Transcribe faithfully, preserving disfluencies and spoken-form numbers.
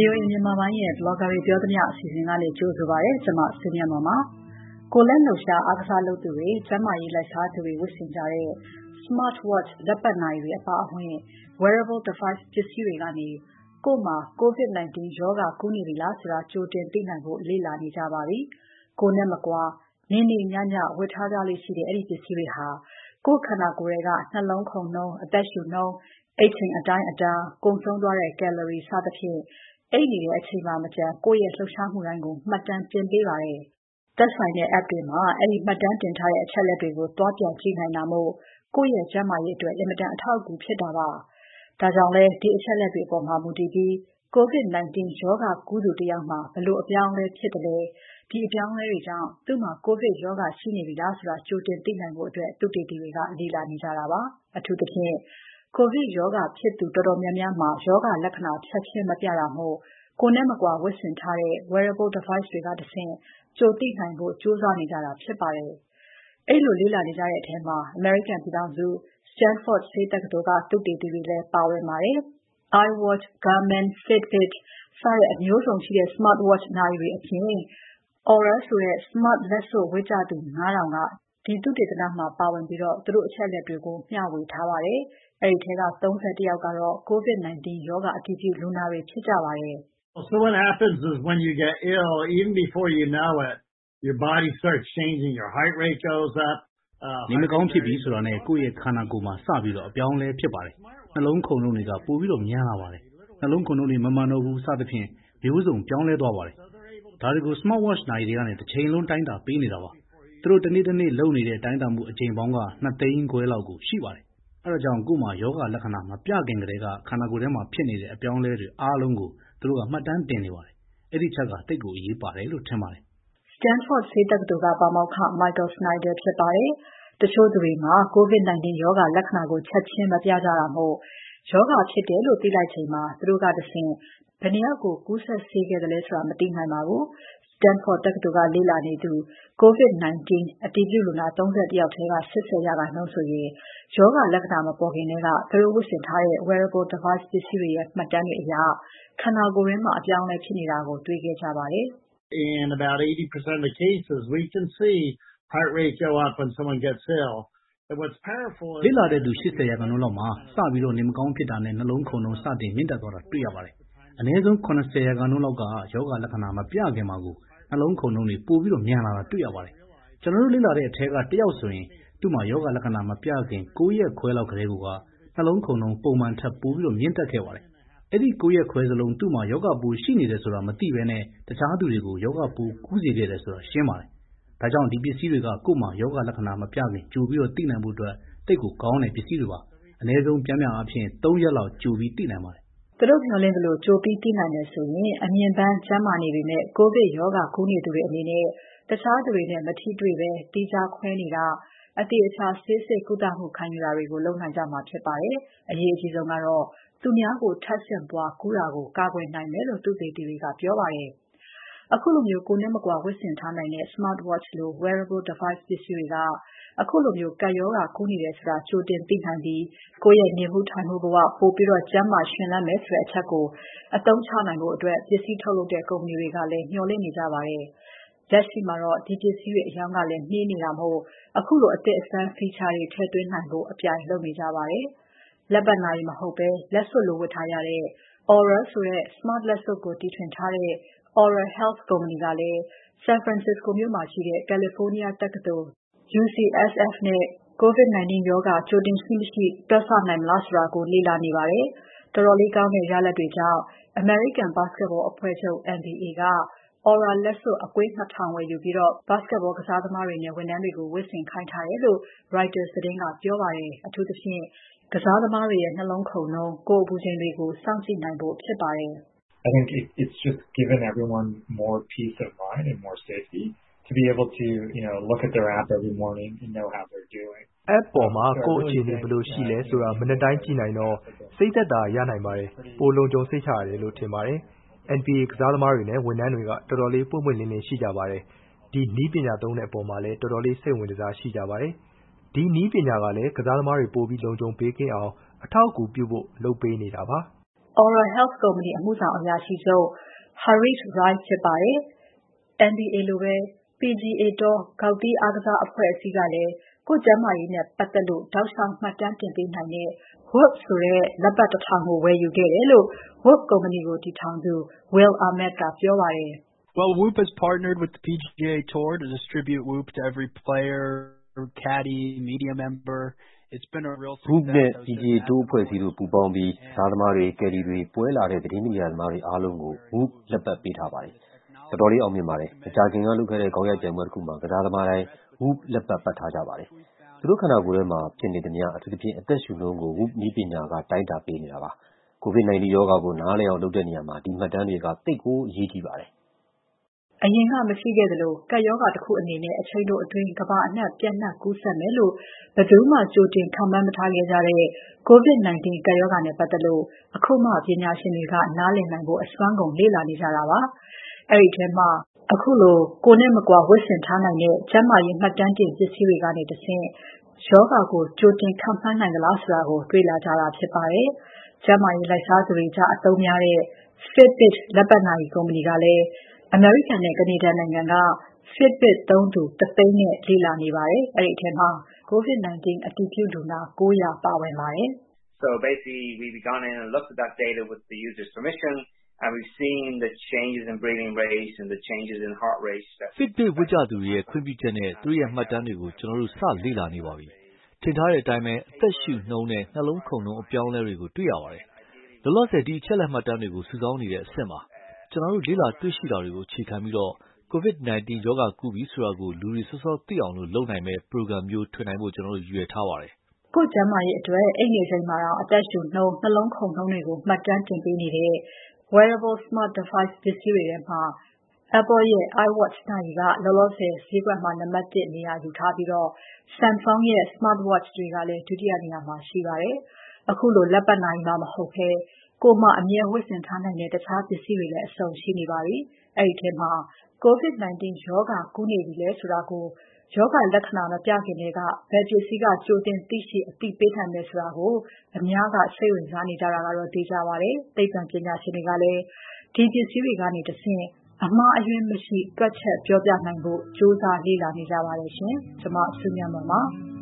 O A မြန်မာပိုင်းရဲ့ Blogger တွေပြောသမျှအစီအစဉ်ကနေကြိုဆိုပါရစေ။ကျွန်မဆွေမြတ်မပါ။ကိုယ်လက်လှုပ်ရှားအားကစားလုပ်သူတွေ၊ကျန်းမာရေးလိုက်စားသူတွေဝတ်ဆင်ကြတဲ့ Smart Watch လက်ပတ်နာရီတွေအပါအဝင် Wearable device ပစ္စည်းတွေကနေကိုယ်မှာ ကိုဗစ် ၁၉ ရောဂါကူးနေပြီလားဆိုတာကြိုတင်သိနိုင်ဖို့လေ့လာနေကြပါပြီ။ကိုယ်နဲ့မကွာနေနေညညဝတ်ထားကြလေ့ရှိတဲ့အဲဒီပစ္စည်းတွေဟာကိုယ်ခန္ဓာကိုယ်ထဲကနှလုံးခုန်နှုန်း၊အသက်ရှူနှုန်း၊အိပ်ချိန်အတိုင်းအတာ၊ကုန်ဆုံးသွားတဲ့ calorie စသဖြင့်အိပ်နေတဲ့အချိန်မှာမကျန်ကိုယ့်ရဲ့လှုပ်ရှားမှုတိုင်းကိုမှတ်တမ်းတင်ပေးပါတယ်။သက်ဆိုင်တဲ့ app တွေမှာအဲဒီမှတ်တမ်းတင်ထားတဲ့အချက်အလက်တွေကိုသွားပြန်ကြည့်နိုင်တာမို့ကိုယ့်ရဲ့ကျန်းမာရေးအတွက်အင်မတန်အထောက်အကူဖြစ်တာပါ။ဒါကြောင့်လဲဒီအချက်အလက်တွေအပေါ်မှာမူတည်ပြီးကိုဗစ် ၁၉ ရောဂါကူးသူတယောက်မှာဘယ်လိုအပြောင်းအလဲဖြစ်သလဲ။ဒီအပြောင်းအလဲတွေကြောင့်သူ့မှာကိုဗစ်ရောဂါရှိနေပြီလားဆိုတာကြိုတင်သိနိုင်ဖို့အတွက်သုတေသီတွေကလေ့လာနေကြတာပါ။အထူးသဖြင့်ကိုဗစ်ရောဂါဖြစ်သူတော်တော်များများမှာရောဂါလက္ခဏာချက်ချင်းမပြတာမို့ကိုယ်နဲ့မကွာဝတ်ဆင်ထားတဲ့ Wearable device တွေကတဆင့်ကြိုသိနိုင်ဖို့ကြိုးစားနေကြတာဖြစ်ပါတယ်။အဲဒီလိုလေ့လာနေကြတဲ့အထဲမှာအမေရိကန်ပြည်ထောင်စု Stanford ဆေးတက္ကသိုလ်ကသုတေသီတွေလည်းပါဝင်ပါတယ်။ iWatch, Garmin, Fitbit စတဲ့အမျိုးစုံရှိတဲ့ Smart Watch နာရီတွေအပြင် Oura ဆိုတဲ့ Smart လက်စွပ်ဝတ်ကြသူ ၅ ထောင်ကဒီသုတေသနမှာပါဝင်ပြီးသူတို့အချက်အလက်တွေကိုမျှဝေထားပါတယ်။အဲဒီထဲက ၃၁ ယောက်ကတော့ကိုဗစ် ၁၉ ရောဂါအတည်ပြုလူနာတွေဖြစ်ကြပါတယ်။ So what happens is when you get ill, even before you know it, your body starts changing, your heart rate goes up. နေမကောင်းဖြစ်ပြီဆိုတာနဲ့ကိုယ့်ရဲ့ခန္ဓာကိုယ်မှာစပြီးတော့အပြောင်းလဲဖြစ်ပါတယ်။နှလုံးခုန်နှုန်းတွေကပိုပြီးတော့မြန်လာပါတယ်။နှလုံးခုန်နှုန်းတွေမမှန်တော့ဘူးစသဖြင့်မျိုးစုံပြောင်းလဲသွားပါတယ်။ဒါတွေကို Smart Watch နာရီတွေကနေတစ်ချိန်လုံးတိုင်းတာပေးနေတာပါ။သူတို့တစ်နေ့တစ်နေ့လုပ်နေတဲ့တိုင်းတာမှုအချိန်ပေါင်းက၂ သိန်းခွဲလောက်ကိုရှိပါတယ်။အဲဒါကြောင့်ကိုယ်မှာယောဂလက္ခဏာမပြခင်ကတည်းကခန္ဓာကိုယ်ထဲမှာဖြစ်နေတဲ့အပြောင်းလဲတွေအားလုံးကိုသူတို့ကမှတ်တမ်းတင်နေပါတယ်။အဲ့ဒီချက်ကတိတ်ကိုအရေးပါတယ်လို့ထင်ပါတယ်။ Stanford ဆေးတက္ကသိုလ်ကပါမောက္ခ Michael Snyder ဖြစ်ပါတယ်။တချို့သူတွေမှာကိုဗစ် ၁၉ ရောဂါလက္ခဏာကိုချက်ချင်းမပြကြတာမို့ရောဂါဖြစ်တယ်လို့သိလိုက်ချိန်မှာသူတို့ကတဆင့်ဘယ်နှယောက်ကိုကူးစက်စေခဲ့သလဲဆိုတာမသိနိုင်ပါဘူး။ Stanford တက္ကသိုလ်ကလေ့လာနေသူကိုဗစ် ၁၉ အတည်ပြုလူနာ ၃၁ ယောက်ထဲက ၈၀% ဆိုရင်ရောဂါလက္ခဏာမပေါ်ခင်ထဲကသူတို့ဝတ်ဆင်ထားတဲ့ Wearable device ပစ္စည်းတွေရဲ့မှတ်တမ်းတွေအရခန္ဓာကိုယ်ထဲမှာအပြောင်းအလဲဖြစ်နေတာကိုတွေ့ခဲ့ကြပါတယ်။ In about eighty percent of the cases we can see heart rate go up when someone gets ill. And what's powerful is လေ့လာတဲ့သူ ၈၀% လောက်မှာစပြီးတော့နေမကောင်းဖြစ်တာနဲ့နှလုံးခုန်နှုန်းစတင်မြင့်တက်သွားတာတွေ့ရပါတယ်။အနည်းဆုံး ၇၀% လောက်ကယောဂလက္ခဏာမပြခင်မှာကိုနှလုံးခုန်နှုန်းတွေပိုပြီးတော့မြန်လာတာတွေ့ရပါတယ်။ကျွန်တော်တို့လေ့လာတဲ့အထက်ကတယောက်ဆိုရင်သူ့မှာယောဂလက္ခဏာမပြခင်၉ ရက်ခွဲလောက်ကလေးကနှလုံးခုန်နှုန်းပုံမှန်ထက်ပိုပြီးတော့မြင့်တက်ခဲ့ပါတယ်။အဲ့ဒီ၉ ရက်ခွဲစလုံးသူ့မှာယောဂပိုးရှိနေတယ်ဆိုတာမသိဘဲနဲ့တခြားသူတွေကိုယောဂပိုးကူးစေခဲ့တယ်ဆိုတာရှင်းပါတယ်။ဒါကြောင့်ဒီပစ္စည်းတွေကကိုယ့်မှာယောဂလက္ခဏာမပြခင်ကြိုပြီးတော့သိနိုင်ဖို့အတွက်တိတ်ကိုကောင်းတဲ့ပစ္စည်းတွေပါ။အနည်းဆုံးပြန်ပြန်အားဖြင့်၃ ရက်လောက်ကြိုပြီးသိနိုင်ပါတယ်။သူတို့မျှော်လင့်သလိုကြိုပြီးသိနိုင်တယ်ဆိုရင်အမြင်ပန်းကျန်းမာနေပေမဲ့ကိုဗစ်ရောဂါကူးနေသူတွေအနေနဲ့တခြားသူတွေနဲ့မထိတွေ့ဘဲသီးခြားခွဲနေတာအသေအချာဆေးစစ်ကုသမှုခံယူတာတွေကိုလုပ်နိုင်ကြမှာဖြစ်ပါတယ်။အရေးအကြီးဆုံးကတော့သူများကိုထပ်ဆင့်ပွားကူးတာကိုကာကွယ်နိုင်မယ်လို့သုတေသီတွေကပြောပါတယ်။အခုလိုမျိုးကိုယ်နဲ့မကွာဝတ်ဆင်ထားနိုင်တဲ့ Smart Watch လို Wearable device ပစ္စည်းတွေကအခုလိုမျိုးကပ်ရောဂါကူးနေတယ်ဆိုတာကြိုတင်သိနိုင်ပြီးကိုယ့်ရဲ့နေမှုထိုင်မှုဘဝပိုပြီးတော့ကျန်းမာရှင်လန်းမယ်ဆိုတဲ့အချက်ကိုအသုံးချနိုင်ဖို့အတွက်ပစ္စည်းထုတ်လုပ်တဲ့ကုမ္ပဏီတွေကလည်းမျှော်လင့်နေကြပါတယ်။လက်ရှိမှာတော့ဒီပစ္စည်းတွေအရောင်းကလည်းနှေးနေတာမို့အခုလိုအသစ်အဆန်း feature တွေထည့်သွင်းနိုင်ဖို့အပြိုင်လုပ်နေကြပါတယ်။လက်ပတ်နာရီမဟုတ်ဘဲလက်စွပ်လိုဝတ်ထားရတဲ့ Oura ဆိုတဲ့ Smart လက်စွပ်ကိုတီထွင်ထားတဲ့ Oura Health ကုမ္ပဏီကလည်း San Francisco မြို့မှာရှိတဲ့ California တက္ကသိုလ် U C S F နဲ့ကိုဗစ် ၁၉ ရောဂါကြိုတင်ရှိမရှိတွက်ဆနိုင်မလားဆိုတာကိုလေ့လာနေပါတယ်။တော်တော်လေးကောင်းတဲ့ရလဒ်တွေကြောင့် American Basketball အဖွဲ့ချုပ် N B A က Oura လက်စွပ်အကွင်း ၂ ထောင်ဝယ်ယူပြီး Basketball ကစားသမားတွေနဲ့ဝန်ထမ်းတွေကိုဝတ်ဆင်ခိုင်းထားတယ်လို့ Reuters သတင်းကပြောပါတယ်။အထူးသဖြင့်ကစားသမားတွေရဲ့နှလုံးခုန်နှုန်း၊ကိုယ်အပူချိန်တွေကိုစောင့်ကြည့်နိုင်ဖို့ဖြစ်ပါတယ်။ I think it, it's just given everyone more peace of mind and more safety to be able to, you know, look at their app every morning and know how they're doing. App ပေါ်မှာကိုယ့်အခြေအနေဘယ်လိုရှိလဲဆိုတာမနေ့တိုင်းကြည့်နိုင်တော့စိတ်သက်သာရနိုင်ပါတယ်။ပိုလုံခြုံစိတ်ချရတယ်လို့ထင်ပါတယ်။ N B A ကစားသမားတွေနဲ့ဝန်ထမ်းတွေကတော်တော်လေးပွင့်ပွင့်လင်းလင်းရှိကြပါတယ်။ဒီနည်းပညာသုံးတဲ့အပေါ်မှာလည်းတော်တော်လေးစိတ်ဝင်စားရှိကြပါတယ်။ဒီနည်းပညာကလည်းကစားသမားတွေပိုပြီးလုံခြုံပေးကင်းအောင်အထောက်အကူပြုဖို့လုပ်ပေးနေတာပါ။ Aura Health ကုမ္ပဏီအမှုဆောင်အရာရှိချုပ် Harith Rai ဖြစ်ပါတယ်။ N B A လိုပဲ P G A Tour ဂေါက်သီးအားကစားအဖွဲ့အစည်းကလည်း ကိုယ့်ကျန်းမာရေးနဲ့ပတ်သက်လို့တောက်လျှောက်မှတ်တမ်းတင်ပေးနိုင်တဲ့ Whoop ဆိုတဲ့လက်ပတ်တထောင်ကိုဝယ်ယူခဲ့တယ်လို့ Whoop ကုမ္ပဏီကိုတည်ထောင်သူ Will Ahmed ကပြောပါတယ်။ Well, Whoop has partnered with the P G A Tour to distribute Whoop to every player, caddy, media member. It's been a real success. Whoop နဲ့ P G A Tour အဖွဲ့အစည်းတို့ပူးပေါင်းပြီးကစားသမားတွေ caddy တွေပွဲလာတဲ့သတင်းမီဒီယာသမားတွေအားလုံးကို Whoop လက်ပတ်ပေးထားပါတယ်။တော်တော်လေးအောင်မြင်ပါတယ်။မကြာခင်ကလုပ်ခဲ့တဲ့ခေါင်းရိုက်ပြိုင်ပွဲတစ်ခုမှာကစားသမားတိုင်း Whoop လက်ပတ်ပတ်ထားကြပါတယ်။သူတို့ခန္ဓာကိုယ်ထဲမှာဖြစ်နေသမျှအထူးသဖြင့်အသက်ရှူနှုန်းကို Whoop နည်းပညာကတိုင်းတာပေးနေတာပါ။ ကိုဗစ် nineteen ရောဂါကိုနားလည်အောင်လုပ်တဲ့နေရာမှာဒီမှတ်တမ်းတွေကသိပ်ကိုအရေးကြီးပါတယ်။အရင်ကမရှိခဲ့သလိုကပ်ရောဂါတစ်ခုအနေနဲ့အချိန်တိုအတွင်းကမ္ဘာအနှံ့ပြန့်နှံ့ကူးစက်မယ်လို့ဘယ်သူမှကြိုတင်ခန့်မှန်းမထားခဲ့ကြတဲ့ ကိုဗစ် nineteen ကပ်ရောဂါနဲ့ပတ်သက်လို့အခုမှပညာရှင်တွေကနားလည်နိုင်ဖို့အစွမ်းကုန်လေ့လာနေကြတာပါ။အဲဒီထဲမှာအခုလိုကိုယ်နဲ့မကွာဝတ်ဆင်ထားနိုင်တဲ့ကျန်းမာရေးမှတ်တမ်းတင်ပစ္စည်းတွေကနေတဆင့်ရောဂါကိုကြိုတင်ခန့်မှန်းနိုင်သလားဆိုတာကိုတွေ့လာကြတာဖြစ်ပါတယ်။ကျန်းမာရေးလိုက်စားသူတွေကြားအသုံးများတဲ့ Fitbit လက်ပတ်နာရီကုမ္ပဏီကလည်းအမေရိကန်နဲ့ကနေဒါနိုင်ငံက Fitbit သုံးသူတစ်သိန်းနဲ့လေ့လာနေပါတယ်။အဲဒီထဲမှာကိုဗစ် nineteen အတည်ပြုလူနာ၉၀၀ပါဝင်ပါတယ်။ So basically we've gone in and looked at that data with the user's permission and we've seen the changes in breathing rates and the changes in heart rates. Fitbit ဝတ်ကြသူတွေရဲ့ခွင့်ပြုချက်နဲ့သူတို့ရဲ့မှတ်တမ်းတွေကိုကျွန်တော်တို့စလေ့လာနေပါပြီ။ထင်ထားတဲ့အတိုင်းပဲအသက်ရှူနှုန်းနဲ့နှလုံးခုန်နှုန်းအပြောင်းအလဲတွေကိုတွေ့ရပါတယ်။လောလောဆယ်ဒီအချက်လက်မှတ်တမ်းတွေကိုစုဆောင်းနေတဲ့အဆင့်ပါ။ကျွန်တော်တို့လေ့လာတွေ့ရှိတာတွေကိုအခြေခံပြီးတော့ကိုဗစ် nineteen ရောဂါကူးပြီဆိုတာကိုလူတွေစောစောသိအောင်လို့လုပ်နိုင်မဲ့ program မျိုးထွင်နိုင်ဖို့ကျွန်တော်တို့ရည်ရွယ်ထားပါတယ်။ကိုယ်ကျန်းမာရေးအတွက်အိမ်နေချိန်မှာတော့အသက်ရှူနှုန်းနှလုံးခုန်နှုန်းတွေကိုမှတ်တမ်းတင်ပေးနေတဲ့ wearable smart device ပစ္စည်းတွေထဲမှာ Apple ရဲ့ iWatch နာရီကလောလောဆယ်ဈေးကွက်မှာနံပါတ်တစ်နေရာယူထားပြီးတော့ Samsung ရဲ့ smartwatch တွေကလည်းဒုတိယနေရာမှာရှိပါတယ်။အခုလိုလက်ပတ်နာရီမှမဟုတ်ဘဲကိုယ်မှအမြဲဝတ်ဆင်ထားနိုင်တဲ့တခြားပစ္စည်းတွေလည်းအစုံရှိနေပါပြီ။အဲဒီထဲမှာကိုဗစ် nineteen ရောဂါကူးနေပြီလဲဆိုတာကိုရောဂါလက္ခဏာမပြခင်တည်းကဘယ်ပစ္စည်းကကြိုတင်သိရှိအသိပေးနိုင်မယ်ဆိုတာကိုအများကစိတ်ဝင်စားနေကြတာကတော့သိကြပါတယ်။သိပ္ပံပညာရှင်တွေကလည်းဒီပစ္စည်းတွေကနေတဆင့်အမှားအယွင်းမရှိတွက်ချက်ပြောပြနိုင်ဖို့ကြိုးစားလေ့လာနေကြပါတယ်ရှင်။ကျွန်မစုမြတ်မွန်ပါ။